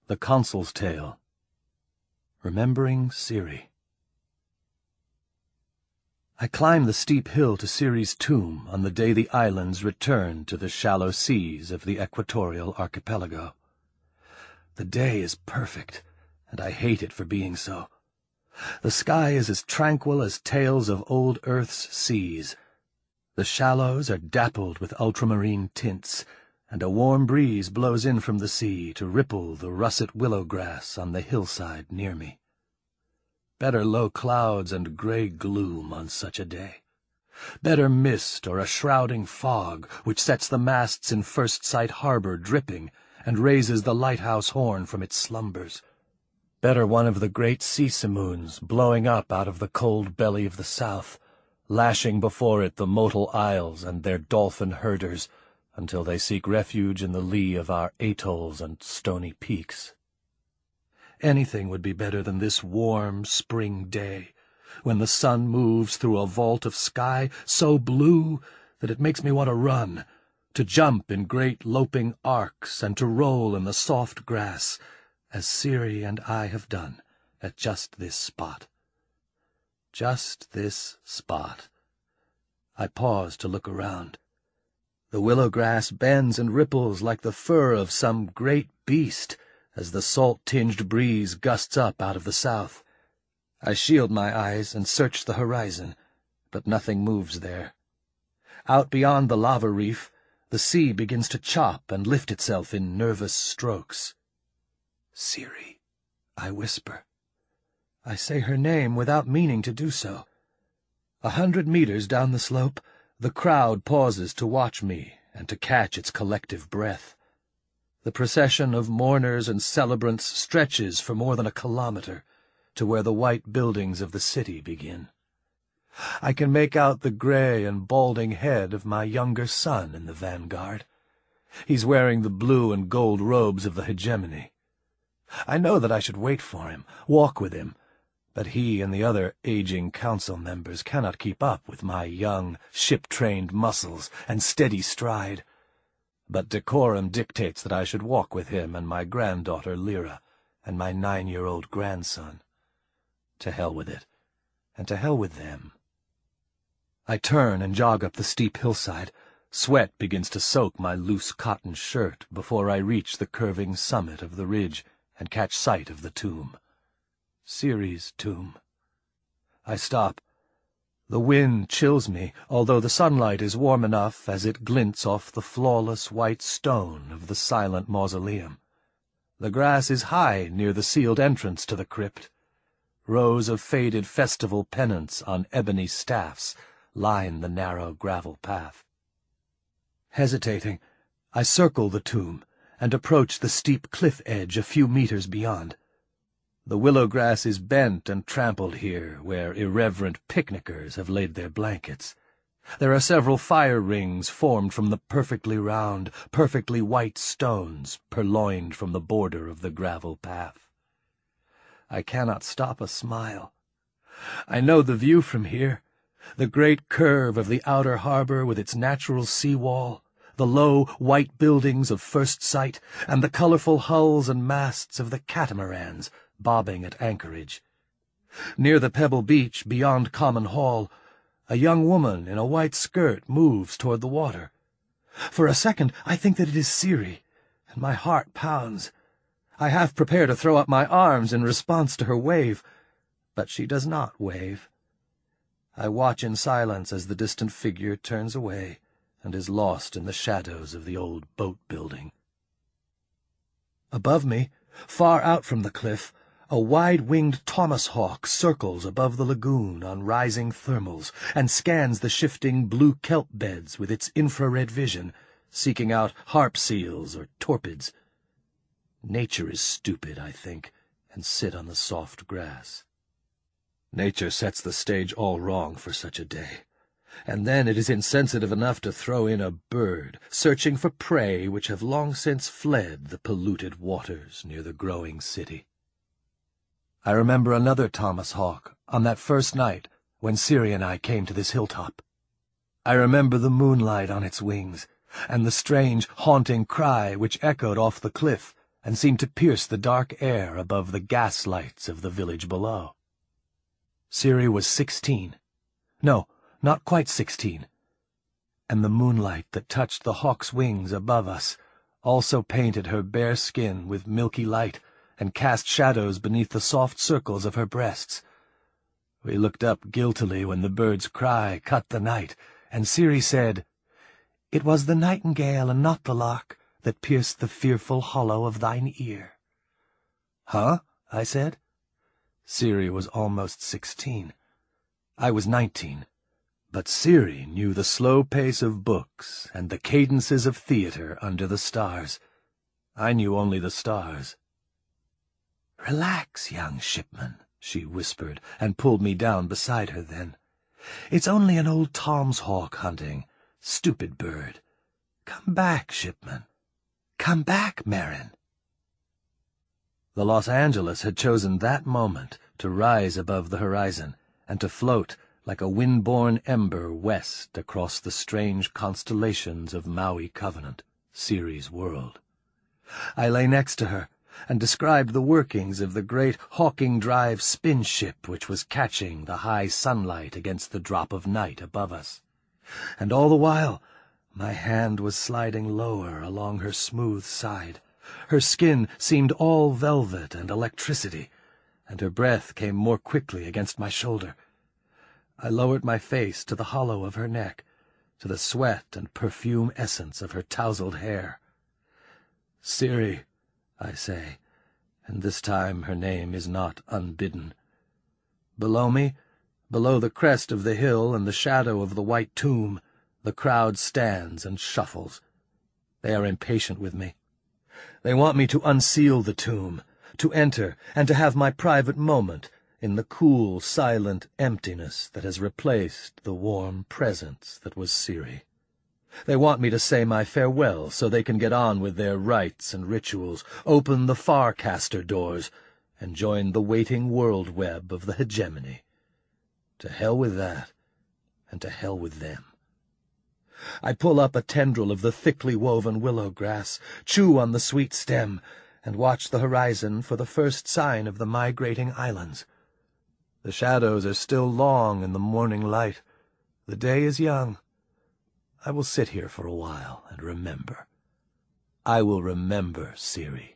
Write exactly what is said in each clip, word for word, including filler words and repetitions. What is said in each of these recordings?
The Consul's Tale. Remembering Ciri. I climbed the steep hill to Ciri's tomb on the day the islands returned to the shallow seas of the equatorial archipelago. The day is perfect, and I hate it for being so. The sky is as tranquil as tales of old Earth's seas. The shallows are dappled with ultramarine tints, and a warm breeze blows in from the sea to ripple the russet willow grass on the hillside near me. Better low clouds and grey gloom on such a day. Better mist or a shrouding fog which sets the masts in First Sight Harbor dripping and raises the lighthouse horn from its slumbers. Better one of the great sea simoons blowing up out of the cold belly of the south, lashing before it the motile isles and their dolphin herders, until they seek refuge in the lee of our atolls and stony peaks. Anything would be better than this warm spring day, when the sun moves through a vault of sky so blue that it makes me want to run, to jump in great loping arcs and to roll in the soft grass, as Ciri and I have done at just this spot. Just this spot. I pause to look around. The willow grass bends and ripples like the fur of some great beast as the salt-tinged breeze gusts up out of the south. I shield my eyes and search the horizon, but nothing moves there. Out beyond the lava reef, the sea begins to chop and lift itself in nervous strokes. Ciri, I whisper. I say her name without meaning to do so. A hundred meters down the slope, the crowd pauses to watch me and to catch its collective breath. The procession of mourners and celebrants stretches for more than a kilometer, to where the white buildings of the city begin. I can make out the grey and balding head of my younger son in the vanguard. He's wearing the blue and gold robes of the hegemony. I know that I should wait for him, walk with him, but he and the other aging council members cannot keep up with my young, ship-trained muscles and steady stride. But decorum dictates that I should walk with him and my granddaughter Lyra and my nine-year-old grandson. To hell with it, and to hell with them. I turn and jog up the steep hillside. Sweat begins to soak my loose cotton shirt before I reach the curving summit of the ridge and catch sight of the tomb. Ciri's tomb. I stop. The wind chills me, although the sunlight is warm enough as it glints off the flawless white stone of the silent mausoleum. The grass is high near the sealed entrance to the crypt. Rows of faded festival pennants on ebony staffs line the narrow gravel path. Hesitating, I circle the tomb and approach the steep cliff edge a few meters beyond. The willow grass is bent and trampled here, where irreverent picnickers have laid their blankets. There are several fire rings formed from the perfectly round, perfectly white stones purloined from the border of the gravel path. I cannot stop a smile. I know the view from here, the great curve of the outer harbor with its natural seawall, the low, white buildings of First Sight, and the colorful hulls and masts of the catamarans bobbing at anchorage. Near the pebble beach beyond Common Hall, a young woman in a white skirt moves toward the water. For a second I think that it is Ciri, and my heart pounds. I half prepare to throw up my arms in response to her wave, but she does not wave. I watch in silence as the distant figure turns away and is lost in the shadows of the old boat building. Above me, far out from the cliff, a wide-winged Thomas hawk circles above the lagoon on rising thermals and scans the shifting blue kelp beds with its infrared vision, seeking out harp seals or torpids. Nature is stupid, I think, and sit on the soft grass. Nature sets the stage all wrong for such a day, and then it is insensitive enough to throw in a bird, searching for prey which have long since fled the polluted waters near the growing city. I remember another Thomas hawk on that first night when Ciri and I came to this hilltop. I remember the moonlight on its wings, and the strange, haunting cry which echoed off the cliff and seemed to pierce the dark air above the gas lights of the village below. Ciri was sixteen. No, not quite sixteen. And the moonlight that touched the hawk's wings above us also painted her bare skin with milky light and cast shadows beneath the soft circles of her breasts. We looked up guiltily when the bird's cry cut the night, and Ciri said, "It was the nightingale and not the lark that pierced the fearful hollow of thine ear." "Huh?" I said. Ciri was almost sixteen. I was nineteen. But Ciri knew the slow pace of books and the cadences of theater under the stars. I knew only the stars. "Relax, young shipman," she whispered, and pulled me down beside her then. "It's only an old Tom's hawk hunting. Stupid bird. Come back, shipman. Come back, Merrin." The Los Angeles had chosen that moment to rise above the horizon and to float like a wind-borne ember west across the strange constellations of Maui Covenant, Ciri's world. I lay next to her and described the workings of the great Hawking Drive spin ship which was catching the high sunlight against the drop of night above us. And all the while my hand was sliding lower along her smooth side. Her skin seemed all velvet and electricity, and her breath came more quickly against my shoulder. I lowered my face to the hollow of her neck, to the sweat and perfume essence of her tousled hair. "Ciri," I say, and this time her name is not unbidden. Below me, below the crest of the hill and the shadow of the white tomb, the crowd stands and shuffles. They are impatient with me. They want me to unseal the tomb, to enter and to have my private moment in the cool, silent emptiness that has replaced the warm presence that was Ciri. They want me to say my farewell so they can get on with their rites and rituals, open the Farcaster doors, and join the waiting world web of the hegemony. To hell with that, and to hell with them. I pull up a tendril of the thickly woven willow grass, chew on the sweet stem, and watch the horizon for the first sign of the migrating islands. The shadows are still long in the morning light. The day is young. I will sit here for a while and remember. I will remember Ciri.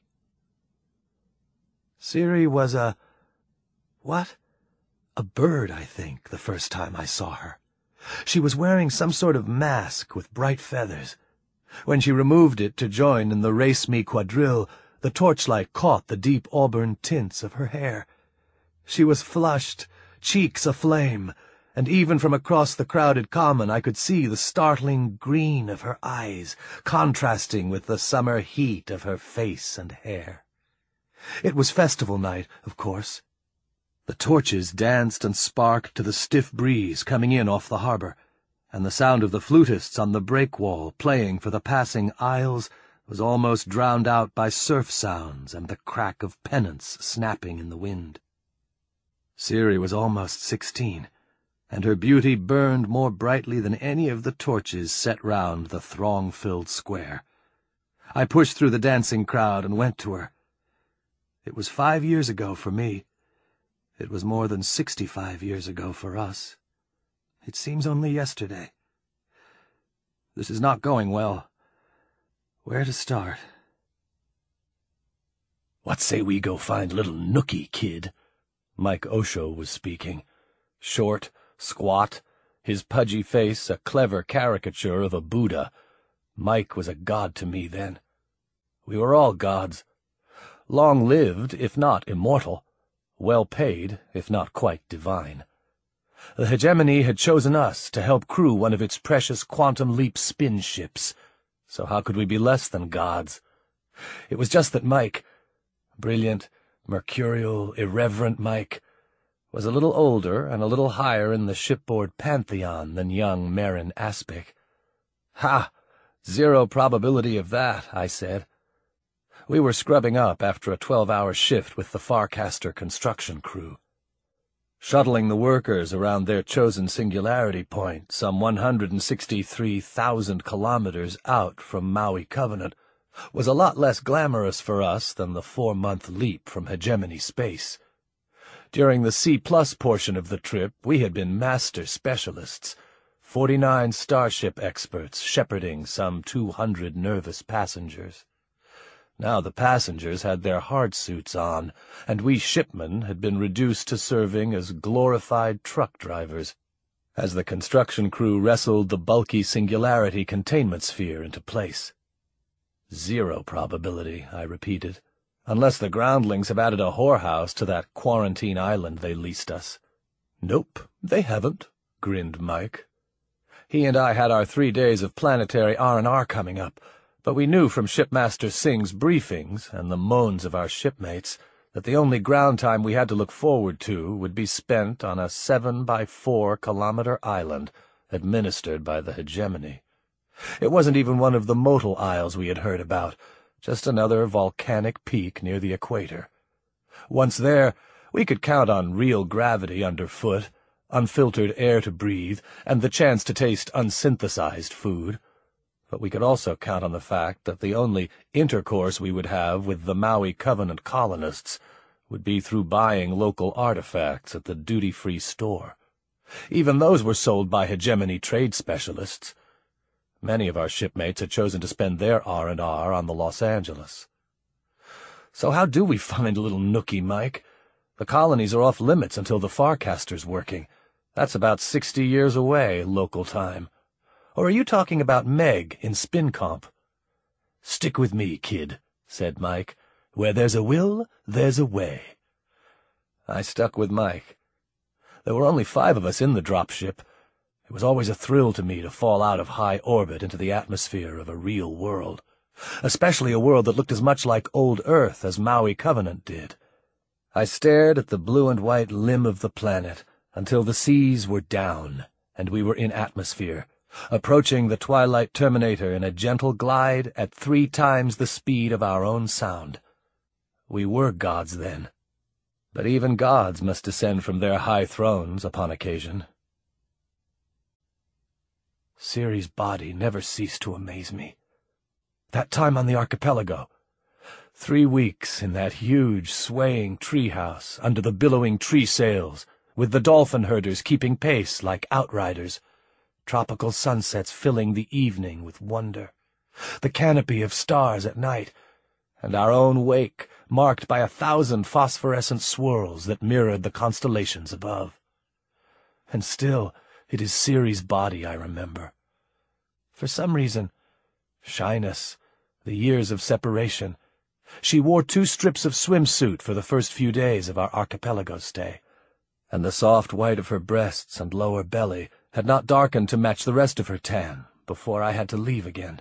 Ciri was a... what? A bird, I think, the first time I saw her. She was wearing some sort of mask with bright feathers. When she removed it to join in the Race Me quadrille, the torchlight caught the deep auburn tints of her hair. She was flushed, cheeks aflame, and even from across the crowded common I could see the startling green of her eyes, contrasting with the summer heat of her face and hair. It was festival night, of course. The torches danced and sparked to the stiff breeze coming in off the harbor, and the sound of the flutists on the breakwall playing for the passing isles was almost drowned out by surf sounds and the crack of pennants snapping in the wind. Ciri was almost sixteen, and her beauty burned more brightly than any of the torches set round the throng-filled square. I pushed through the dancing crowd and went to her. It was five years ago for me. It was more than sixty-five years ago for us. It seems only yesterday. This is not going well. Where to start? "What say we go find little Nookie, kid?" Mike Osho was speaking. Short, squat, his pudgy face a clever caricature of a Buddha. Mike was a god to me then. We were all gods. Long-lived, if not immortal. Well-paid, if not quite divine. The hegemony had chosen us to help crew one of its precious quantum leap spin ships, so how could we be less than gods? It was just that Mike, brilliant, mercurial, irreverent Mike, was a little older and a little higher in the shipboard pantheon than young Merrin Aspic. "Ha! Zero probability of that," I said. We were scrubbing up after a twelve-hour shift with the Farcaster construction crew. Shuttling the workers around their chosen singularity point some one hundred sixty-three thousand kilometers out from Maui Covenant, was a lot less glamorous for us than the four-month leap from hegemony space. During the C-plus portion of the trip, we had been master specialists, forty-nine starship experts shepherding some two hundred nervous passengers. Now the passengers had their hard suits on, and we shipmen had been reduced to serving as glorified truck drivers, as the construction crew wrestled the bulky singularity containment sphere into place. Zero probability, I repeated, unless the groundlings have added a whorehouse to that quarantine island they leased us. Nope, they haven't, grinned Mike. He and I had our three days of planetary R and R coming up, but we knew from Shipmaster Singh's briefings and the moans of our shipmates that the only ground time we had to look forward to would be spent on a seven by four kilometer island administered by the hegemony. It wasn't even one of the Motul Isles we had heard about, just another volcanic peak near the equator. Once there, we could count on real gravity underfoot, unfiltered air to breathe, and the chance to taste unsynthesized food. But we could also count on the fact that the only intercourse we would have with the Maui Covenant colonists would be through buying local artifacts at the duty-free store. Even those were sold by hegemony trade specialists. Many of our shipmates had chosen to spend their R and R on the Los Angeles. So how do we find little Nookie, Mike? The colonies are off limits until the Farcaster's working. That's about sixty years away, local time. Or are you talking about Meg in SpinComp? Stick with me, kid, said Mike. Where there's a will, there's a way. I stuck with Mike. There were only five of us in the dropship. It was always a thrill to me to fall out of high orbit into the atmosphere of a real world, especially a world that looked as much like old Earth as Maui Covenant did. I stared at the blue and white limb of the planet until the seas were down and we were in atmosphere, approaching the twilight terminator in a gentle glide at three times the speed of our own sound. We were gods then, but even gods must descend from their high thrones upon occasion. Ciri's body never ceased to amaze me. That time on the archipelago, three weeks in that huge, swaying treehouse under the billowing tree sails, with the dolphin herders keeping pace like outriders, tropical sunsets filling the evening with wonder, the canopy of stars at night, and our own wake marked by a thousand phosphorescent swirls that mirrored the constellations above. And still, it is Ciri's body I remember. For some reason, shyness, the years of separation, she wore two strips of swimsuit for the first few days of our archipelago stay, and the soft white of her breasts and lower belly had not darkened to match the rest of her tan before I had to leave again.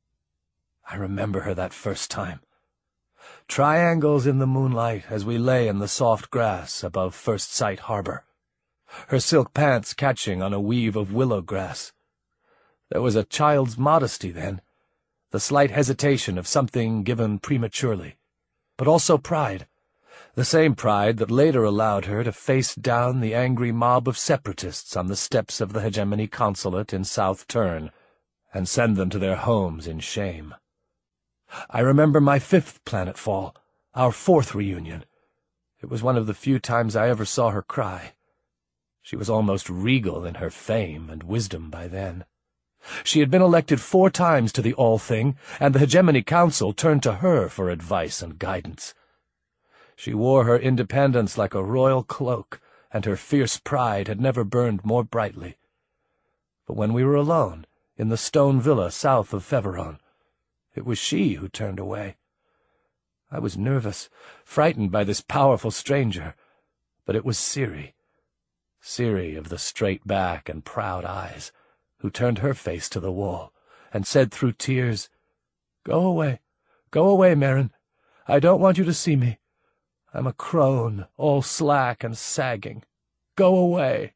I remember her that first time. Triangles in the moonlight as we lay in the soft grass above First Sight Harbor, her silk pants catching on a weave of willow grass. There was a child's modesty then, the slight hesitation of something given prematurely, but also pride, the same pride that later allowed her to face down the angry mob of separatists on the steps of the hegemony consulate in South Turn and send them to their homes in shame. I remember my fifth planetfall, our fourth reunion. It was one of the few times I ever saw her cry. She was almost regal in her fame and wisdom by then. She had been elected four times to the All Thing, and the Hegemony Council turned to her for advice and guidance. She wore her independence like a royal cloak, and her fierce pride had never burned more brightly. But when we were alone, in the stone villa south of Feveron, it was she who turned away. I was nervous, frightened by this powerful stranger, but it was Ciri, Ciri of the straight back and proud eyes, who turned her face to the wall and said through tears, "Go away, go away, Merrin. I don't want you to see me. I'm a crone, all slack and sagging. Go away."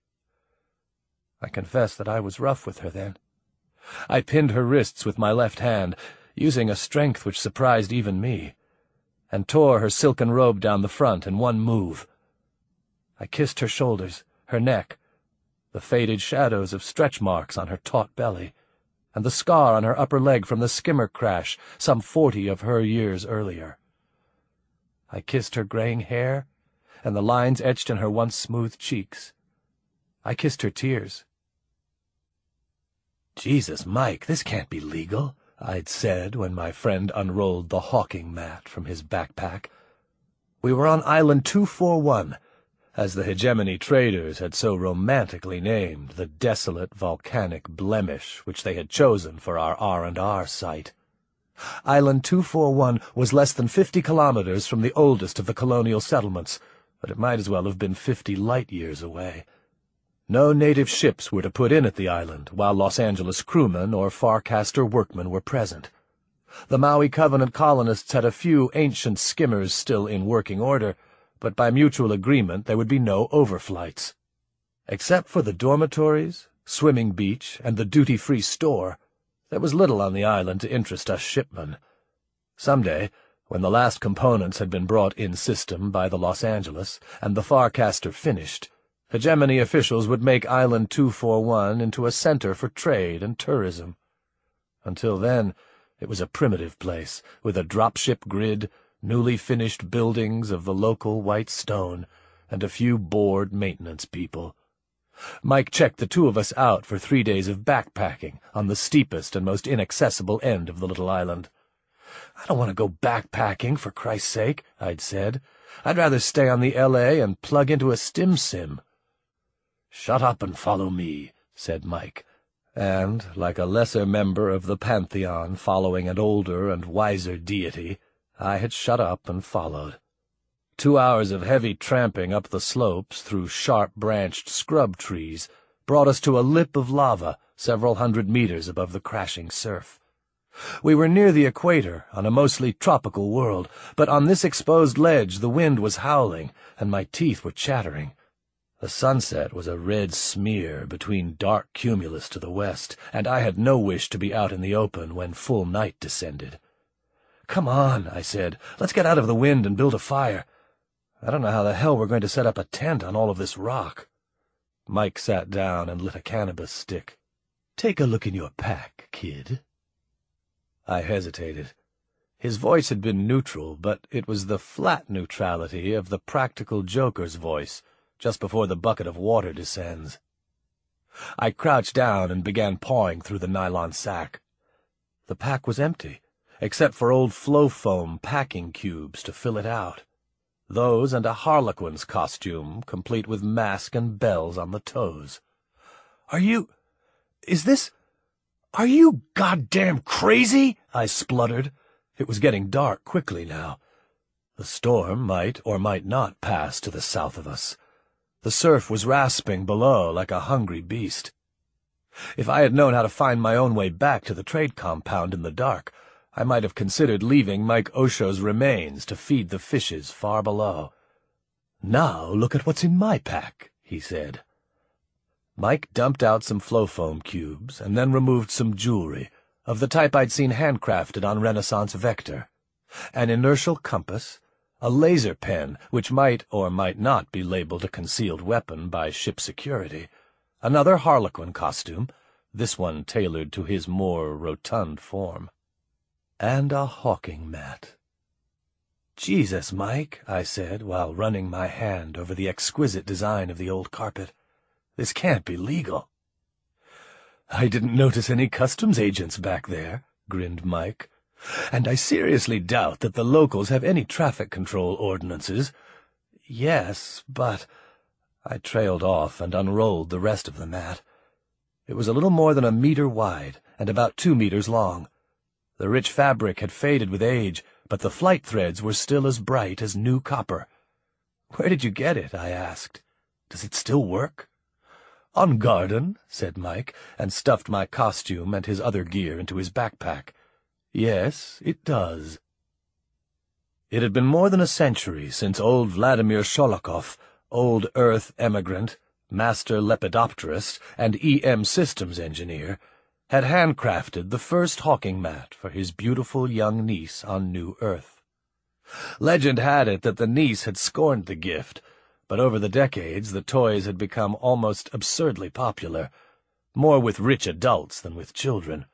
I confess that I was rough with her then. I pinned her wrists with my left hand, using a strength which surprised even me, and tore her silken robe down the front in one move. I kissed her shoulders, her neck, the faded shadows of stretch marks on her taut belly, and the scar on her upper leg from the skimmer crash some forty of her years earlier. I kissed her graying hair, and the lines etched in her once smooth cheeks. I kissed her tears. "Jesus, Mike, this can't be legal," I'd said when my friend unrolled the hawking mat from his backpack. We were on Island two forty-one, as the hegemony traders had so romantically named the desolate volcanic blemish which they had chosen for our R and R site. Island two forty-one was less than fifty kilometers from the oldest of the colonial settlements, but it might as well have been fifty light-years away. No native ships were to put in at the island while Los Angeles crewmen or Farcaster workmen were present. The Maui Covenant colonists had a few ancient skimmers still in working order, but by mutual agreement there would be no overflights. Except for the dormitories, swimming beach, and the duty-free store, there was little on the island to interest us shipmen. Someday, when the last components had been brought in system by the Los Angeles, and the Farcaster finished, hegemony officials would make Island two forty-one into a center for trade and tourism. Until then, it was a primitive place, with a dropship grid, newly finished buildings of the local white stone, and a few bored maintenance people. Mike checked the two of us out for three days of backpacking on the steepest and most inaccessible end of the little island. "I don't want to go backpacking, for Christ's sake," I'd said. "I'd rather stay on the L A and plug into a stim sim." "Shut up and follow me," said Mike, and, like a lesser member of the pantheon following an older and wiser deity, I had shut up and followed. Two hours of heavy tramping up the slopes through sharp-branched scrub trees brought us to a lip of lava several hundred meters above the crashing surf. We were near the equator, on a mostly tropical world, but on this exposed ledge the wind was howling, and my teeth were chattering. The sunset was a red smear between dark cumulus to the west, and I had no wish to be out in the open when full night descended. "Come on," I said. "Let's get out of the wind and build a fire. I don't know how the hell we're going to set up a tent on all of this rock." Mike sat down and lit a cannabis stick. "Take a look in your pack, kid." I hesitated. His voice had been neutral, but it was the flat neutrality of the practical joker's voice, just before the bucket of water descends. I crouched down and began pawing through the nylon sack. The pack was empty, except for old flow-foam packing cubes to fill it out. Those and a harlequin's costume, complete with mask and bells on the toes. "Are you... is this... are you goddamn crazy?" I spluttered. It was getting dark quickly now. The storm might or might not pass to the south of us. The surf was rasping below like a hungry beast. If I had known how to find my own way back to the trade compound in the dark, I might have considered leaving Mike Osho's remains to feed the fishes far below. "Now look at what's in my pack," he said. Mike dumped out some flow-foam cubes and then removed some jewelry, of the type I'd seen handcrafted on Renaissance Vector. An inertial compass, a laser pen, which might or might not be labeled a concealed weapon by ship security, another harlequin costume, this one tailored to his more rotund form, and a hawking mat. "Jesus, Mike," I said, while running my hand over the exquisite design of the old carpet. "This can't be legal." "I didn't notice any customs agents back there," grinned Mike. "And I seriously doubt that the locals have any traffic control ordinances." "Yes, but—" I trailed off and unrolled the rest of the mat. It was a little more than a meter wide and about two meters long. The rich fabric had faded with age, but the flight threads were still as bright as new copper. "Where did you get it?" I asked. "Does it still work?" "On Garden," said Mike, and stuffed my costume and his other gear into his backpack. "Yes, it does." It had been more than a century since old Vladimir Sholokov, old Earth emigrant, master lepidopterist, and E M systems engineer, had handcrafted the first hawking mat for his beautiful young niece on New Earth. Legend had it that the niece had scorned the gift, but over the decades the toys had become almost absurdly popular, more with rich adults than with children.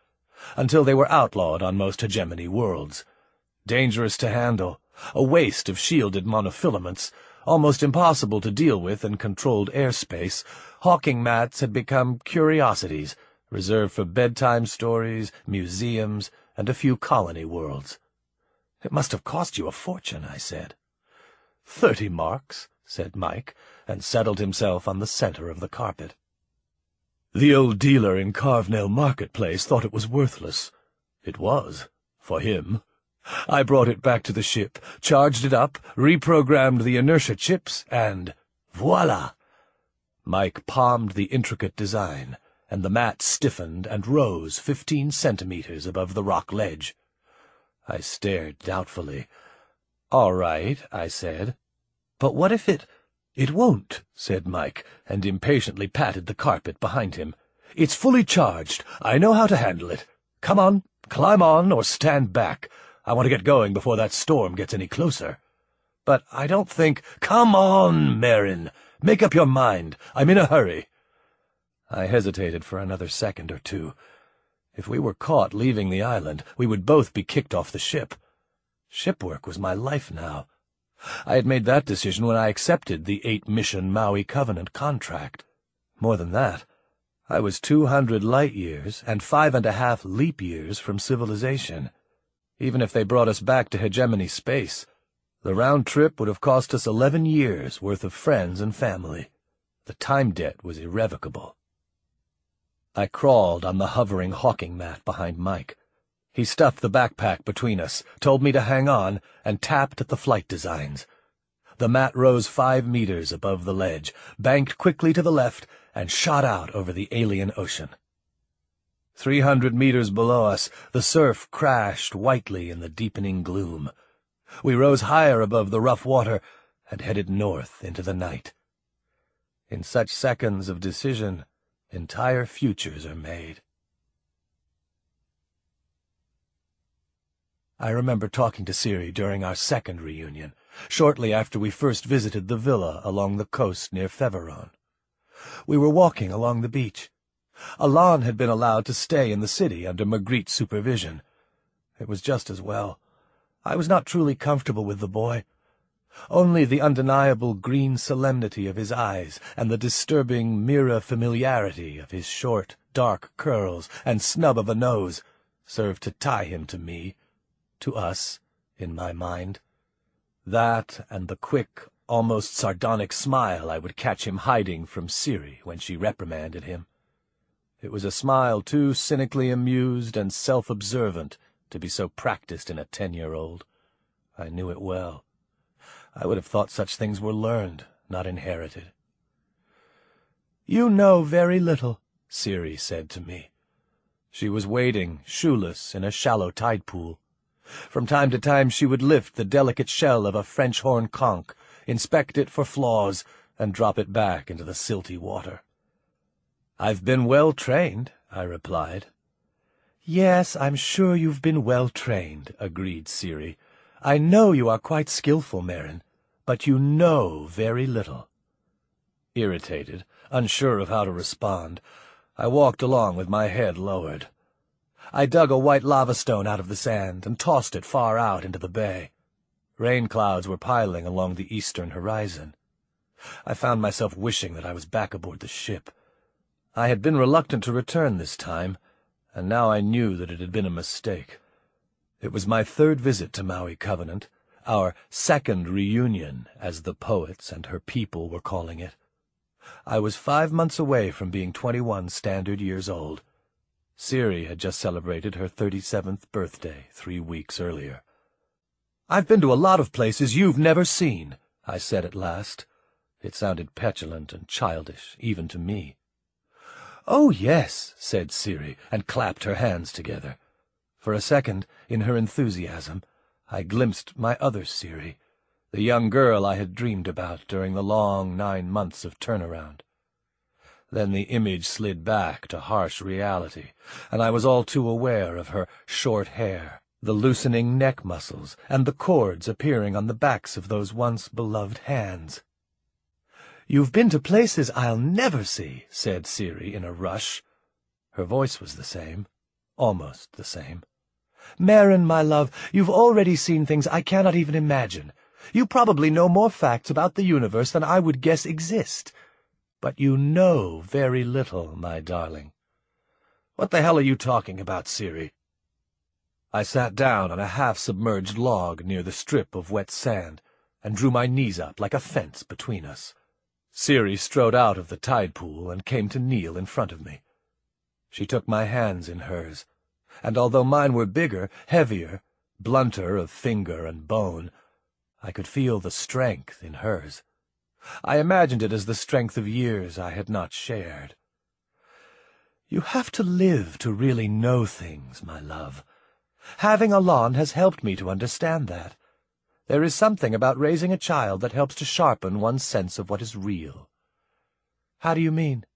until they were outlawed on most hegemony worlds. Dangerous to handle, a waste of shielded monofilaments, almost impossible to deal with in controlled airspace, hawking mats had become curiosities, reserved for bedtime stories, museums, and a few colony worlds. "It must have cost you a fortune," I said. Thirty marks," said Mike, and settled himself on the center of the carpet. The old dealer in Carvnell Marketplace thought it was worthless. It was, for him. I brought it back to the ship, charged it up, reprogrammed the inertia chips, and voila! Mike palmed the intricate design, and the mat stiffened and rose fifteen centimeters above the rock ledge. I stared doubtfully. "All right," I said. "But what if it—" "It won't," said Mike, and impatiently patted the carpet behind him. "It's fully charged. I know how to handle it. Come on, climb on, or stand back. I want to get going before that storm gets any closer." "But I don't think—" "Come on, Merrin. Make up your mind. I'm in a hurry." I hesitated for another second or two. If we were caught leaving the island, we would both be kicked off the ship. Shipwork was my life now. I had made that decision when I accepted the eight-mission Maui Covenant contract. More than that, I was two hundred light-years and five and a half leap years from civilization. Even if they brought us back to hegemony space, the round trip would have cost us eleven years' worth of friends and family. The time debt was irrevocable. I crawled on the hovering hawking mat behind Mike. He stuffed the backpack between us, told me to hang on, and tapped at the flight designs. The mat rose five meters above the ledge, banked quickly to the left, and shot out over the alien ocean. Three hundred meters below us, the surf crashed whitely in the deepening gloom. We rose higher above the rough water and headed north into the night. In such seconds of decision, entire futures are made. I remember talking to Siri during our second reunion, shortly after we first visited the villa along the coast near Feveron. We were walking along the beach. Alon had been allowed to stay in the city under Magritte's supervision. It was just as well. I was not truly comfortable with the boy. Only the undeniable green solemnity of his eyes and the disturbing mirror familiarity of his short, dark curls and snub of a nose served to tie him to me, to us, in my mind. That and the quick, almost sardonic smile I would catch him hiding from Siri when she reprimanded him. It was a smile too cynically amused and self-observant to be so practiced in a ten-year-old. I knew it well. I would have thought such things were learned, not inherited. "You know very little," Siri said to me. She was wading, shoeless, in a shallow tide pool. From time to time she would lift the delicate shell of a French horn conch, inspect it for flaws, and drop it back into the silty water. "I've been well trained," I replied. "Yes, I'm sure you've been well trained," agreed Siri. "I know you are quite skillful, Merrin, but you know very little." Irritated, unsure of how to respond, I walked along with my head lowered. I dug a white lava stone out of the sand and tossed it far out into the bay. Rain clouds were piling along the eastern horizon. I found myself wishing that I was back aboard the ship. I had been reluctant to return this time, and now I knew that it had been a mistake. It was my third visit to Maui Covenant, our second reunion, as the poets and her people were calling it. I was five months away from being twenty-one standard years old. Siri had just celebrated her thirty-seventh birthday three weeks earlier. "I've been to a lot of places you've never seen," I said at last. It sounded petulant and childish, even to me. "Oh, yes," said Siri, and clapped her hands together. For a second, in her enthusiasm, I glimpsed my other Siri, the young girl I had dreamed about during the long nine months of turnaround. Then the image slid back to harsh reality, and I was all too aware of her short hair, the loosening neck muscles, and the cords appearing on the backs of those once beloved hands. "You've been to places I'll never see," said Siri in a rush. Her voice was the same, almost the same. "Merrin, my love, you've already seen things I cannot even imagine. You probably know more facts about the universe than I would guess exist. But you know very little, my darling." "What the hell are you talking about, Ciri?" I sat down on a half-submerged log near the strip of wet sand and drew my knees up like a fence between us. Ciri strode out of the tide pool and came to kneel in front of me. She took my hands in hers, and although mine were bigger, heavier, blunter of finger and bone, I could feel the strength in hers. I imagined it as the strength of years I had not shared. "You have to live to really know things, my love. Having Alon has helped me to understand that. There is something about raising a child that helps to sharpen one's sense of what is real." "How do you mean?"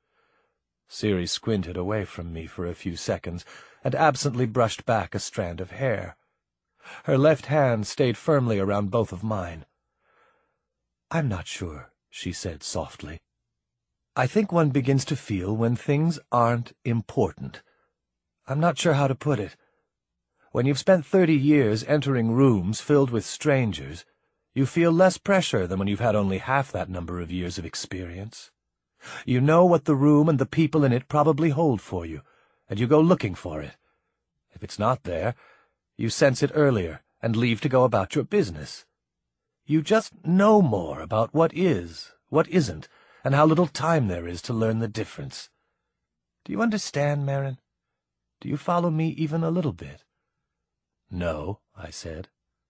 Ciri squinted away from me for a few seconds and absently brushed back a strand of hair. Her left hand stayed firmly around both of mine. "I'm not sure," she said softly. "I think one begins to feel when things aren't important. I'm not sure how to put it. When you've spent thirty years entering rooms filled with strangers, you feel less pressure than when you've had only half that number of years of experience. You know what the room and the people in it probably hold for you, and you go looking for it. If it's not there, you sense it earlier and leave to go about your business. You just know more about what is, what isn't, and how little time there is to learn the difference. Do you understand, Merrin? Do you follow me even a little bit?" "No," I said.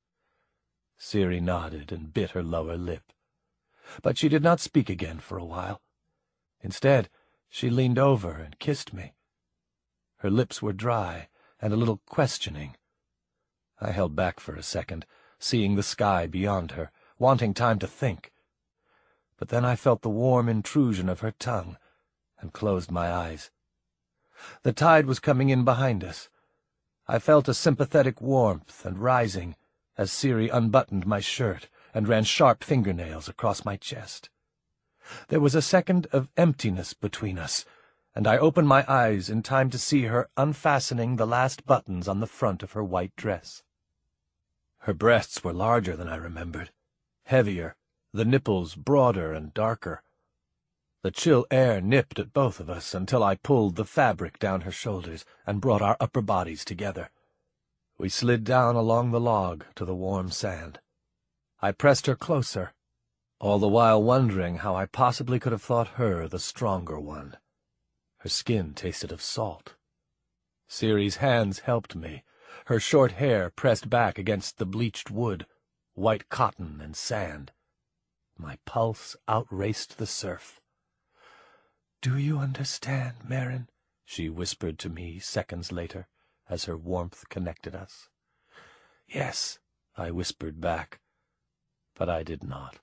Ciri nodded and bit her lower lip. But she did not speak again for a while. Instead, she leaned over and kissed me. Her lips were dry and a little questioning. I held back for a second, seeing the sky beyond her, wanting time to think. But then I felt the warm intrusion of her tongue and closed my eyes. The tide was coming in behind us. I felt a sympathetic warmth and rising as Ciri unbuttoned my shirt and ran sharp fingernails across my chest. There was a second of emptiness between us, and I opened my eyes in time to see her unfastening the last buttons on the front of her white dress. Her breasts were larger than I remembered, heavier, the nipples broader and darker. The chill air nipped at both of us until I pulled the fabric down her shoulders and brought our upper bodies together. We slid down along the log to the warm sand. I pressed her closer, all the while wondering how I possibly could have thought her the stronger one. Her skin tasted of salt. Ciri's hands helped me, her short hair pressed back against the bleached wood, white cotton and sand. My pulse outraced the surf. "Do you understand, Merrin?" she whispered to me seconds later, as her warmth connected us. "Yes," I whispered back, but I did not.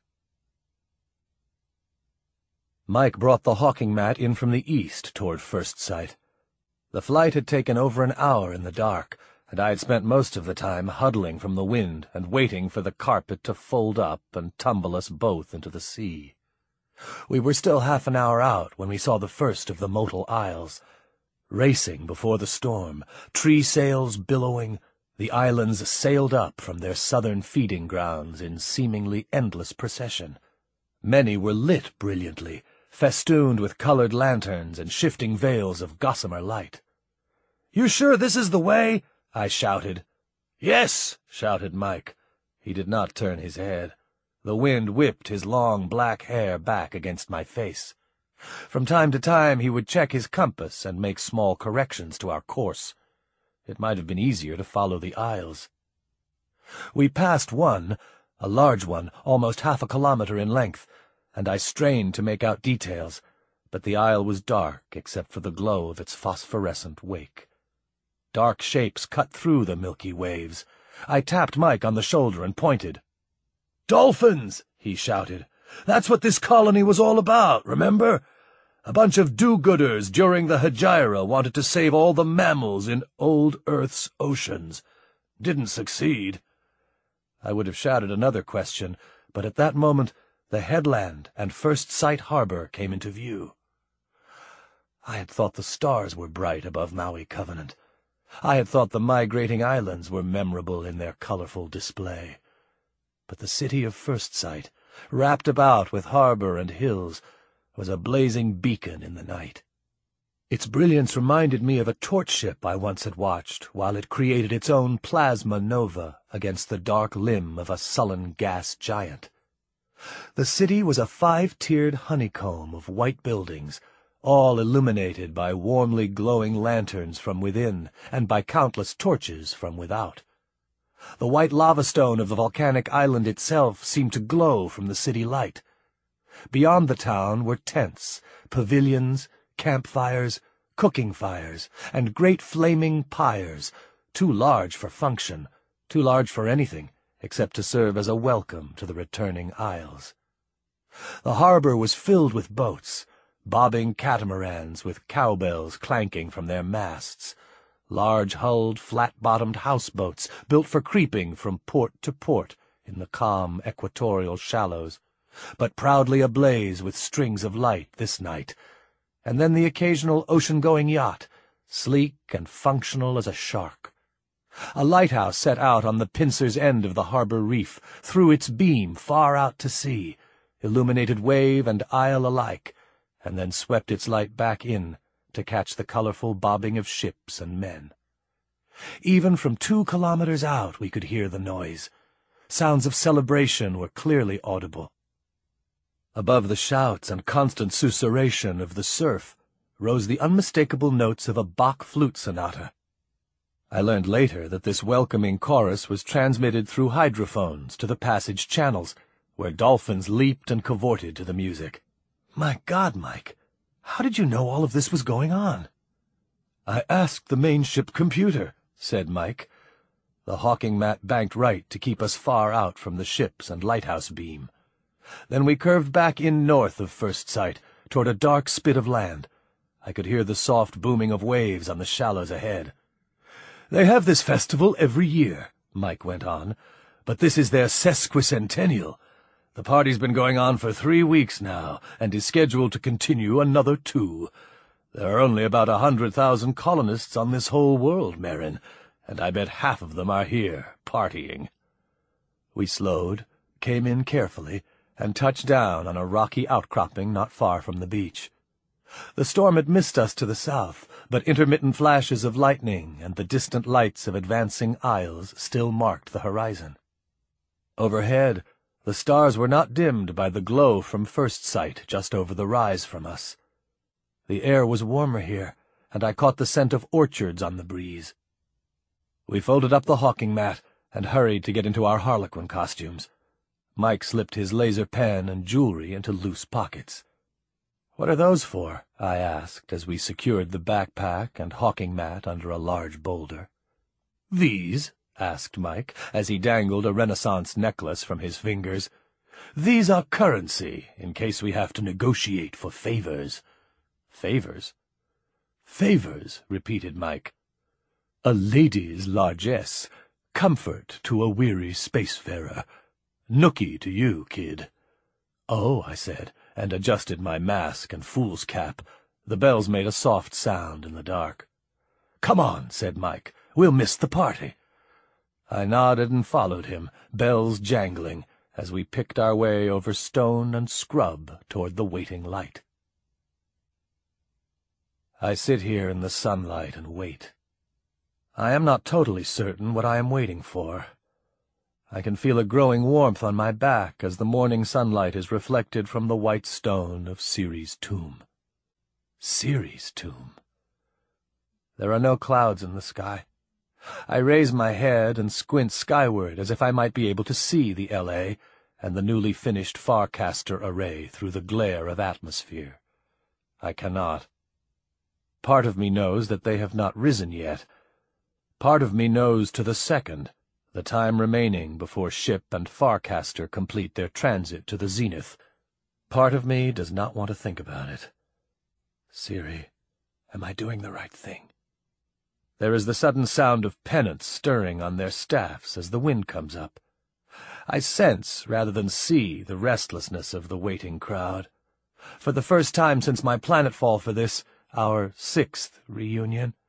Mike brought the hawking mat in from the east toward First Sight. The flight had taken over an hour in the dark, and I had spent most of the time huddling from the wind and waiting for the carpet to fold up and tumble us both into the sea. We were still half an hour out when we saw the first of the Motul Isles. Racing before the storm, tree sails billowing, the islands sailed up from their southern feeding grounds in seemingly endless procession. Many were lit brilliantly, festooned with colored lanterns and shifting veils of gossamer light. "You sure this is the way?" I shouted. "Yes," shouted Mike. He did not turn his head. The wind whipped his long black hair back against my face. From time to time he would check his compass and make small corrections to our course. It might have been easier to follow the isles. We passed one, a large one, almost half a kilometer in length, and I strained to make out details, but the isle was dark except for the glow of its phosphorescent wake. Dark shapes cut through the milky waves. I tapped Mike on the shoulder and pointed. "Dolphins!" he shouted. "That's what this colony was all about, remember? A bunch of do-gooders during the Hegira wanted to save all the mammals in old Earth's oceans. Didn't succeed." I would have shouted another question, but at that moment the headland and First Sight harbor came into view. I had thought the stars were bright above Maui Covenant, I had thought the migrating islands were memorable in their colorful display. But the city of first sight, wrapped about with harbor and hills, was a blazing beacon in the night. Its brilliance reminded me of a torch ship I once had watched while it created its own plasma nova against the dark limb of a sullen gas giant. The city was a five-tiered honeycomb of white buildings, all illuminated by warmly glowing lanterns from within and by countless torches from without. The white lava stone of the volcanic island itself seemed to glow from the city light. Beyond the town were tents, pavilions, campfires, cooking fires, and great flaming pyres, too large for function, too large for anything, except to serve as a welcome to the returning isles. The harbor was filled with boats, bobbing catamarans with cowbells clanking from their masts, large-hulled, flat-bottomed houseboats built for creeping from port to port in the calm equatorial shallows, but proudly ablaze with strings of light this night, and then the occasional ocean-going yacht, sleek and functional as a shark. A lighthouse set out on the pincer's end of the harbor reef, threw its beam far out to sea, illuminated wave and isle alike, and then swept its light back in to catch the colorful bobbing of ships and men. Even from two kilometers out we could hear the noise. Sounds of celebration were clearly audible. Above the shouts and constant susurration of the surf rose the unmistakable notes of a Bach flute sonata. I learned later that this welcoming chorus was transmitted through hydrophones to the passage channels, where dolphins leaped and cavorted to the music. "My God, Mike, how did you know all of this was going on?" "I asked the main ship computer," said Mike. The hawking mat banked right to keep us far out from the ships and lighthouse beam. Then we curved back in north of first sight, toward a dark spit of land. I could hear the soft booming of waves on the shallows ahead. "They have this festival every year," Mike went on, "but this is their sesquicentennial. The party's been going on for three weeks now, and is scheduled to continue another two. There are only about a hundred thousand colonists on this whole world, Merrin, and I bet half of them are here, partying." We slowed, came in carefully, and touched down on a rocky outcropping not far from the beach. The storm had missed us to the south, but intermittent flashes of lightning and the distant lights of advancing isles still marked the horizon. Overhead, the stars were not dimmed by the glow from first sight just over the rise from us. The air was warmer here, and I caught the scent of orchards on the breeze. We folded up the hawking mat and hurried to get into our harlequin costumes. Mike slipped his laser pen and jewelry into loose pockets. "What are those for?" I asked as we secured the backpack and hawking mat under a large boulder. "These?" asked Mike, as he dangled a Renaissance necklace from his fingers. "These are currency, in case we have to negotiate for favors." "Favors?" "Favors," repeated Mike. "A lady's largesse, comfort to a weary spacefarer. Nookie to you, kid." "Oh," I said, and adjusted my mask and fool's cap. The bells made a soft sound in the dark. "Come on," said Mike. "We'll miss the party." I nodded and followed him, bells jangling, as we picked our way over stone and scrub toward the waiting light. I sit here in the sunlight and wait. I am not totally certain what I am waiting for. I can feel a growing warmth on my back as the morning sunlight is reflected from the white stone of Ceres' tomb. Ceres' tomb. There are no clouds in the sky. I raise my head and squint skyward as if I might be able to see the L A and the newly finished Farcaster array through the glare of atmosphere. I cannot. Part of me knows that they have not risen yet. Part of me knows to the second, the time remaining before ship and Farcaster complete their transit to the zenith. Part of me does not want to think about it. Ciri, am I doing the right thing? There is the sudden sound of pennants stirring on their staffs as the wind comes up. I sense, rather than see, the restlessness of the waiting crowd. For the first time since my planetfall for this, our sixth reunion,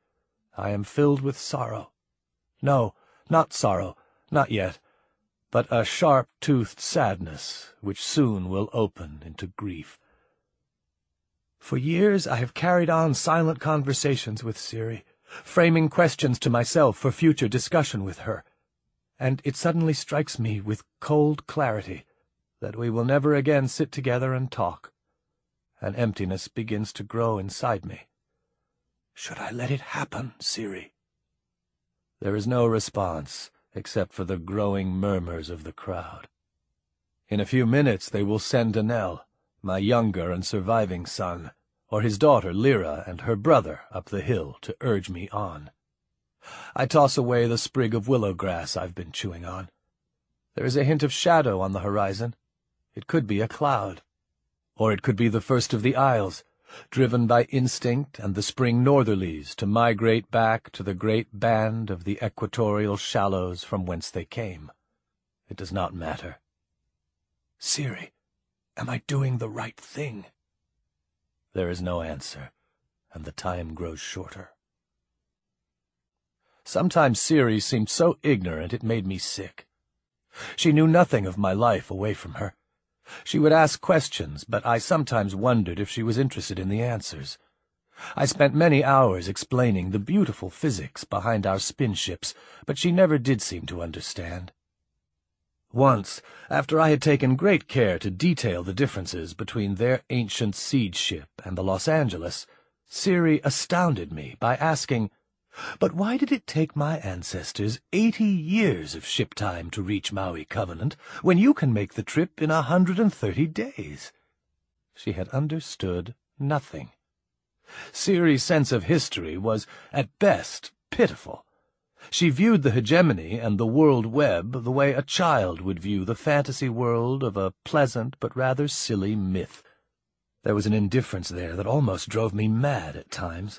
I am filled with sorrow. No, not sorrow, not yet, but a sharp-toothed sadness which soon will open into grief. For years I have carried on silent conversations with Ciri, framing questions to myself for future discussion with her, and it suddenly strikes me with cold clarity that we will never again sit together and talk. An emptiness begins to grow inside me. Should I let it happen, Ciri? There is no response, except for the growing murmurs of the crowd. In a few minutes they will send Danelle, my younger and surviving son, or his daughter Lyra and her brother up the hill to urge me on. I toss away the sprig of willow grass I've been chewing on. There is a hint of shadow on the horizon. It could be a cloud. Or it could be the first of the Isles, driven by instinct and the spring northerlies to migrate back to the great band of the equatorial shallows from whence they came. It does not matter. Ciri, am I doing the right thing? There is no answer, and the time grows shorter. Sometimes Ciri seemed so ignorant it made me sick. She knew nothing of my life away from her. She would ask questions, but I sometimes wondered if she was interested in the answers. I spent many hours explaining the beautiful physics behind our spin ships, but she never did seem to understand. Once, after I had taken great care to detail the differences between their ancient siege ship and the Los Angeles, Ciri astounded me by asking, "But why did it take my ancestors eighty years of ship time to reach Maui Covenant, when you can make the trip in a hundred and thirty days?" She had understood nothing. Ciri's sense of history was, at best, pitiful. She viewed the hegemony and the world web the way a child would view the fantasy world of a pleasant but rather silly myth. There was an indifference there that almost drove me mad at times.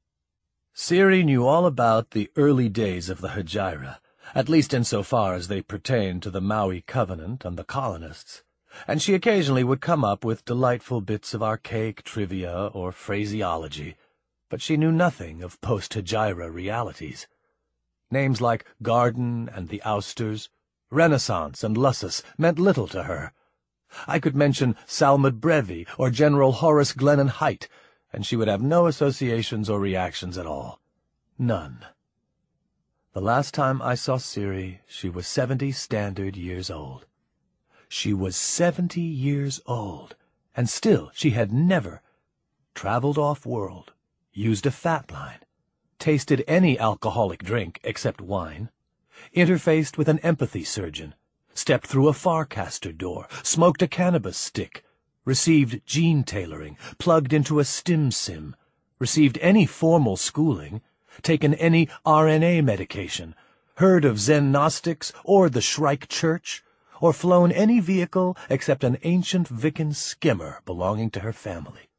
Ciri knew all about the early days of the Hejira, at least insofar as they pertained to the Maui Covenant and the colonists, and she occasionally would come up with delightful bits of archaic trivia or phraseology, but she knew nothing of post-Hejira realities. Names like Garden and the Ousters, Renaissance and Lussus meant little to her. I could mention Salmud Brevi or General Horace Glennon Height, and she would have no associations or reactions at all. None. The last time I saw Ciri, she was seventy standard years old. She was seventy years old, and still she had never traveled off-world, used a fat line, tasted any alcoholic drink except wine, interfaced with an empathy surgeon, stepped through a Farcaster door, smoked a cannabis stick, received gene tailoring, plugged into a stim sim, received any formal schooling, taken any R N A medication, heard of Zen Gnostics or the Shrike Church, or flown any vehicle except an ancient Viking skimmer belonging to her family.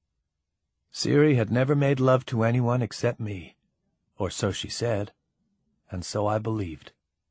Ciri had never made love to anyone except me, or so she said, and so I believed.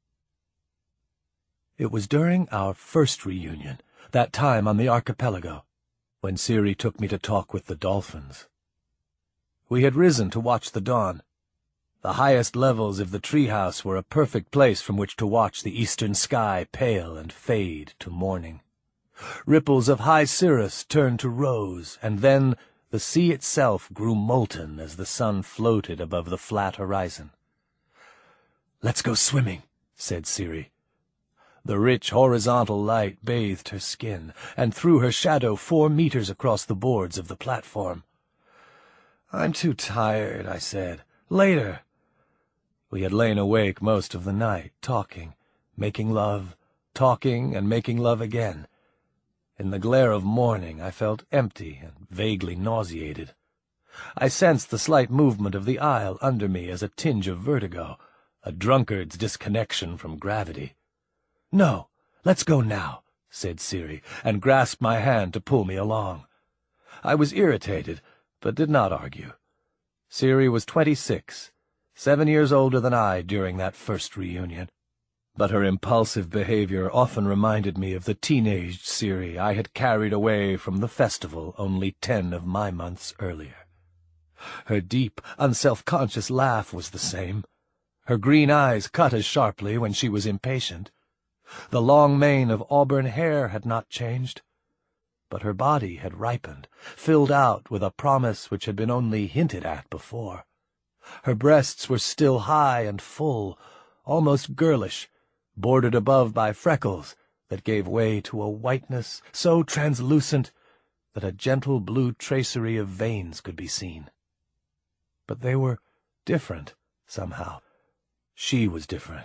It was during our first reunion, that time on the archipelago, when Ciri took me to talk with the dolphins. We had risen to watch the dawn. The highest levels of the treehouse were a perfect place from which to watch the eastern sky pale and fade to morning. Ripples of high cirrus turned to rose, and then the sea itself grew molten as the sun floated above the flat horizon. "Let's go swimming," said Ciri. The rich horizontal light bathed her skin, and threw her shadow four meters across the boards of the platform. "I'm too tired," I said. "Later." We had lain awake most of the night, talking, making love, talking and making love again. In the glare of morning I felt empty and vaguely nauseated. I sensed the slight movement of the isle under me as a tinge of vertigo, a drunkard's disconnection from gravity. "No, let's go now," said Ciri, and grasped my hand to pull me along. I was irritated, but did not argue. Ciri was twenty-six, seven years older than I during that first reunion, but her impulsive behavior often reminded me of the teenaged Ciri I had carried away from the festival only ten of my months earlier. Her deep, unself-conscious laugh was the same. Her green eyes cut as sharply when she was impatient. The long mane of auburn hair had not changed, but her body had ripened, filled out with a promise which had been only hinted at before. Her breasts were still high and full, almost girlish, bordered above by freckles that gave way to a whiteness so translucent that a gentle blue tracery of veins could be seen. But they were different, somehow. She was different.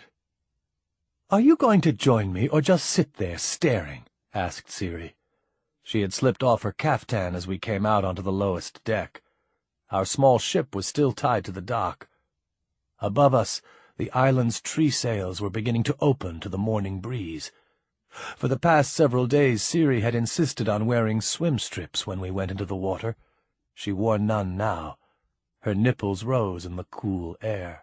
"Are you going to join me, or just sit there staring?" asked Ciri. She had slipped off her caftan as we came out onto the lowest deck. Our small ship was still tied to the dock. Above us, the island's tree sails were beginning to open to the morning breeze. For the past several days Ciri had insisted on wearing swim strips when we went into the water. She wore none now. Her nipples rose in the cool air.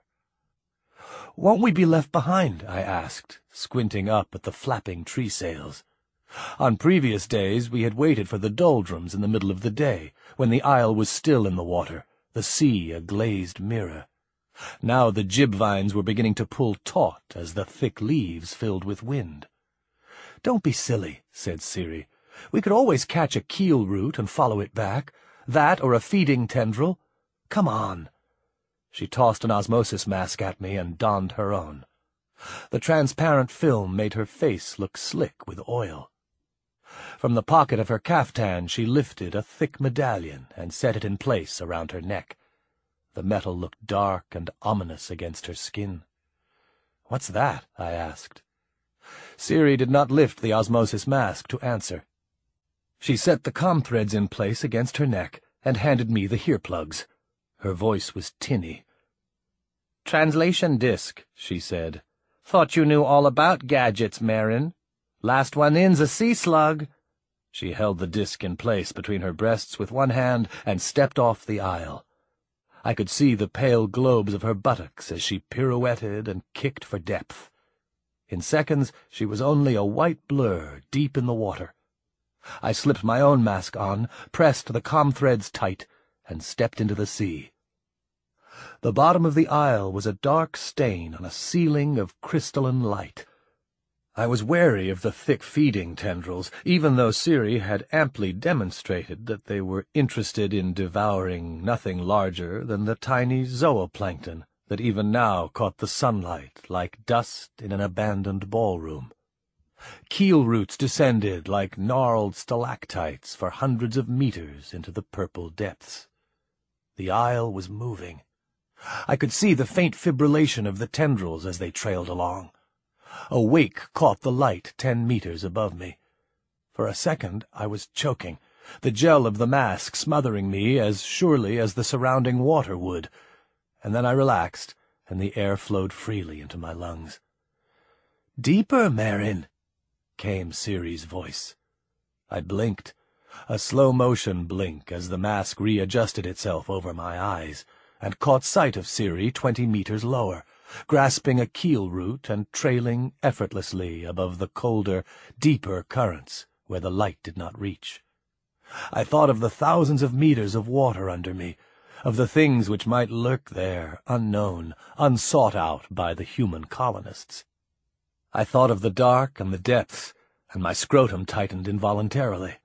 "Won't we be left behind?" I asked, squinting up at the flapping tree sails. On previous days we had waited for the doldrums in the middle of the day, when the isle was still in the water, the sea a glazed mirror. Now the jib vines were beginning to pull taut as the thick leaves filled with wind. "Don't be silly," said Ciri. "We could always catch a keel root and follow it back. That or a feeding tendril. Come on." She tossed an osmosis mask at me and donned her own. The transparent film made her face look slick with oil. From the pocket of her caftan she lifted a thick medallion and set it in place around her neck. The metal looked dark and ominous against her skin. "What's that?" I asked. Ciri did not lift the osmosis mask to answer. She set the com threads in place against her neck and handed me the earplugs. Her voice was tinny. "Translation disc," she said. "Thought you knew all about gadgets, Merrin. Last one in's a sea slug." She held the disc in place between her breasts with one hand and stepped off the aisle. I could see the pale globes of her buttocks as she pirouetted and kicked for depth. In seconds she was only a white blur deep in the water. I slipped my own mask on, pressed the com threads tight, and stepped into the sea. The bottom of the aisle was a dark stain on a ceiling of crystalline light. I was wary of the thick feeding tendrils, even though Ciri had amply demonstrated that they were interested in devouring nothing larger than the tiny zooplankton that even now caught the sunlight like dust in an abandoned ballroom. Keel roots descended like gnarled stalactites for hundreds of meters into the purple depths. The aisle was moving. I could see the faint fibrillation of the tendrils as they trailed along. A wake caught the light ten meters above me. For a second I was choking, the gel of the mask smothering me as surely as the surrounding water would, and then I relaxed, and the air flowed freely into my lungs. "Deeper, Merrin," came Ciri's voice. I blinked, a slow-motion blink as the mask readjusted itself over my eyes, and caught sight of Ciri twenty meters lower, grasping a keel root and trailing effortlessly above the colder, deeper currents where the light did not reach. I thought of the thousands of meters of water under me, of the things which might lurk there, unknown, unsought out by the human colonists. I thought of the dark and the depths, and my scrotum tightened involuntarily.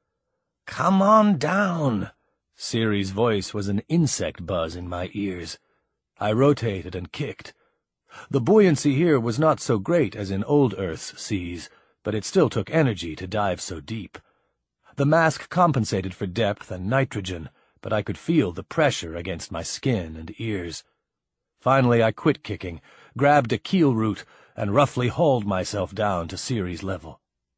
"Come on down!" Ciri's voice was an insect buzz in my ears. I rotated and kicked. The buoyancy here was not so great as in old Earth's seas, but it still took energy to dive so deep. The mask compensated for depth and nitrogen, but I could feel the pressure against my skin and ears. Finally I quit kicking, grabbed a keel root, and roughly hauled myself down to Ciri's level.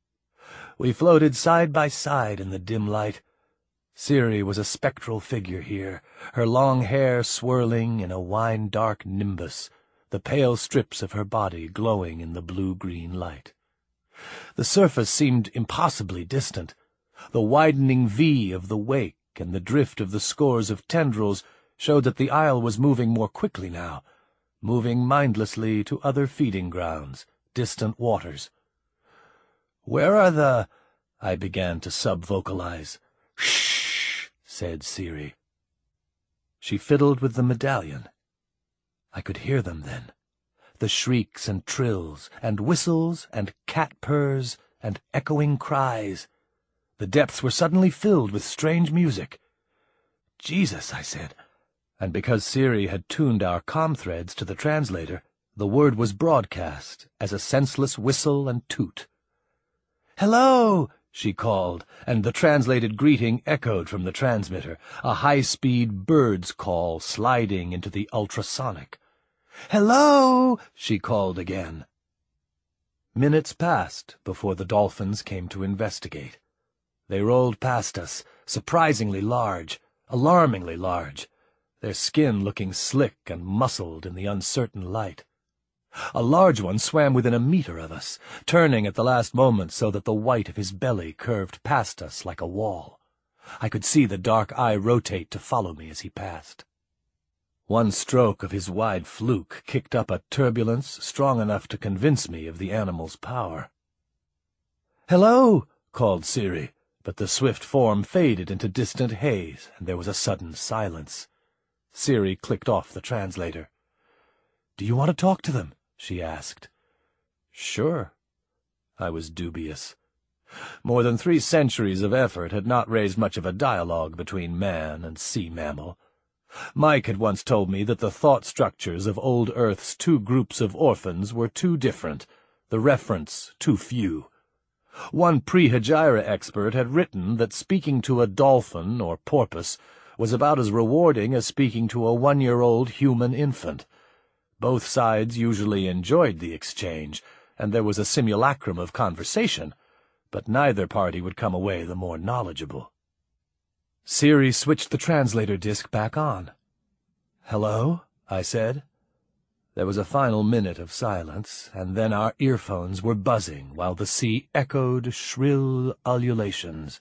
We floated side by side in the dim light. Ciri was a spectral figure here, her long hair swirling in a wine-dark nimbus, the pale strips of her body glowing in the blue-green light. The surface seemed impossibly distant. The widening V of the wake and the drift of the scores of tendrils showed that the isle was moving more quickly now, moving mindlessly to other feeding grounds, distant waters. "Where are the—" I began to sub-vocalize. "Shh," said Ciri. She fiddled with the medallion. I could hear them then, the shrieks and trills, and whistles, and cat purrs, and echoing cries. The depths were suddenly filled with strange music. "Jesus," I said, and because Siri had tuned our comm threads to the translator, the word was broadcast as a senseless whistle and toot. "Hello!" she called, and the translated greeting echoed from the transmitter, a high-speed bird's call sliding into the ultrasonic. "Hello!" she called again. Minutes passed before the dolphins came to investigate. They rolled past us, surprisingly large, alarmingly large, their skin looking slick and muscled in the uncertain light. A large one swam within a meter of us, turning at the last moment so that the white of his belly curved past us like a wall. I could see the dark eye rotate to follow me as he passed. One stroke of his wide fluke kicked up a turbulence strong enough to convince me of the animal's power. "Hello!" called Siri, but the swift form faded into distant haze, and there was a sudden silence. Siri clicked off the translator. "Do you want to talk to them?" she asked. "Sure." I was dubious. More than three centuries of effort had not raised much of a dialogue between man and sea mammal. Mike had once told me that the thought structures of old Earth's two groups of orphans were too different, the referents too few. One pre-Hegira expert had written that speaking to a dolphin or porpoise was about as rewarding as speaking to a one-year-old human infant. Both sides usually enjoyed the exchange, and there was a simulacrum of conversation, but neither party would come away the more knowledgeable. Siri switched the translator disc back on. "Hello?" I said. There was a final minute of silence, and then our earphones were buzzing while the sea echoed shrill ululations.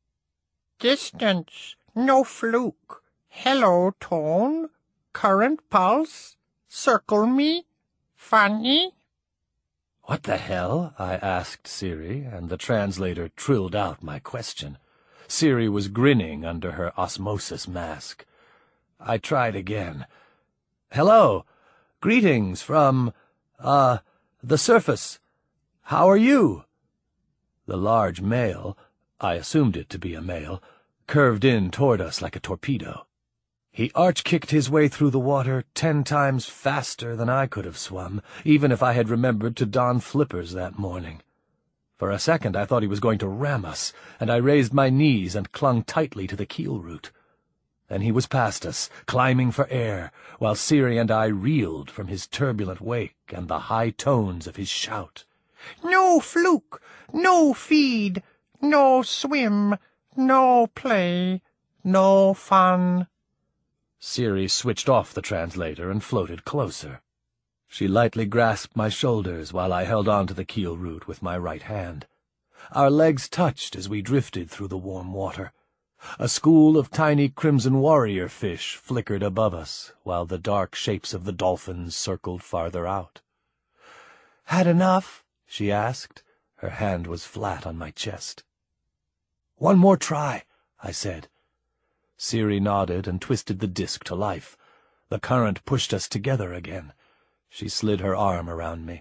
"Distance, no fluke. Hello tone, current pulse, circle me, funny." "What the hell?" I asked Siri, and the translator trilled out my question. Siri was grinning under her osmosis mask. I tried again. "Hello! Greetings from, uh, the surface. How are you?" The large male, I assumed it to be a male, curved in toward us like a torpedo. He arch-kicked his way through the water ten times faster than I could have swum, even if I had remembered to don flippers that morning. For a second I thought he was going to ram us, and I raised my knees and clung tightly to the keel root. Then he was past us, climbing for air, while Siri and I reeled from his turbulent wake and the high tones of his shout. "No fluke, no feed, no swim, no play, no fun." Siri switched off the translator and floated closer. She lightly grasped my shoulders while I held on to the keel root with my right hand. Our legs touched as we drifted through the warm water. A school of tiny crimson warrior fish flickered above us, while the dark shapes of the dolphins circled farther out. "Had enough?" she asked. Her hand was flat on my chest. "One more try," I said. Siri nodded and twisted the disc to life. The current pushed us together again. She slid her arm around me.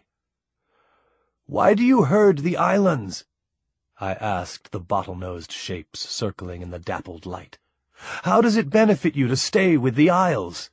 "Why do you herd the islands?" I asked the bottle-nosed shapes circling in the dappled light. "How does it benefit you to stay with the isles?"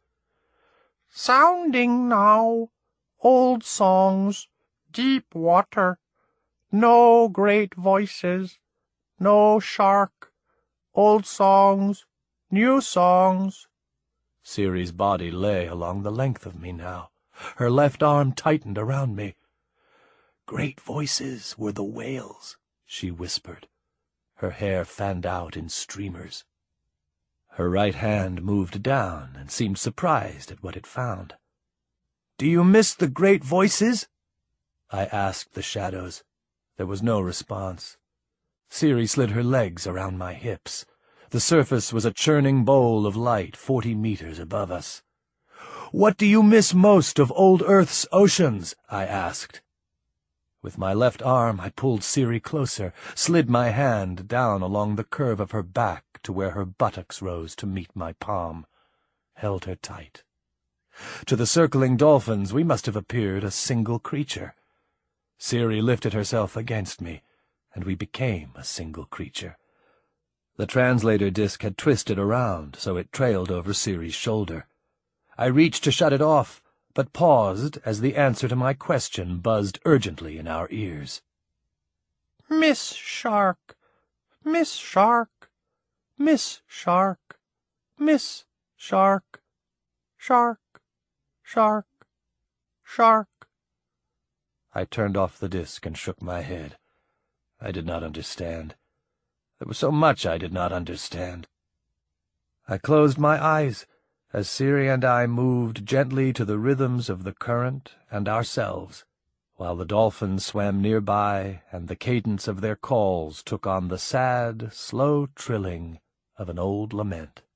"Sounding now, old songs, deep water, no great voices, no shark, old songs, new songs." Siri's body lay along the length of me now. Her left arm tightened around me. "Great voices were the whales," she whispered. Her hair fanned out in streamers. Her right hand moved down and seemed surprised at what it found. "Do you miss the great voices?" I asked the shadows. There was no response. Siri slid her legs around my hips. The surface was a churning bowl of light forty meters above us. "What do you miss most of old Earth's oceans?" I asked. With my left arm I pulled Siri closer, slid my hand down along the curve of her back to where her buttocks rose to meet my palm. held her tight. To the circling dolphins we must have appeared a single creature. Ciri lifted herself against me, and we became a single creature. The translator disc had twisted around, so it trailed over Ciri's shoulder. I reached to shut it off, but paused as the answer to my question buzzed urgently in our ears. "Miss Shark! Miss Shark! Miss Shark! Miss Shark! Shark! Shark! Shark!" I turned off the disc and shook my head. I did not understand. There was so much I did not understand. I closed my eyes as Ciri and I moved gently to the rhythms of the current and ourselves, while the dolphins swam nearby and the cadence of their calls took on the sad, slow trilling of an old lament.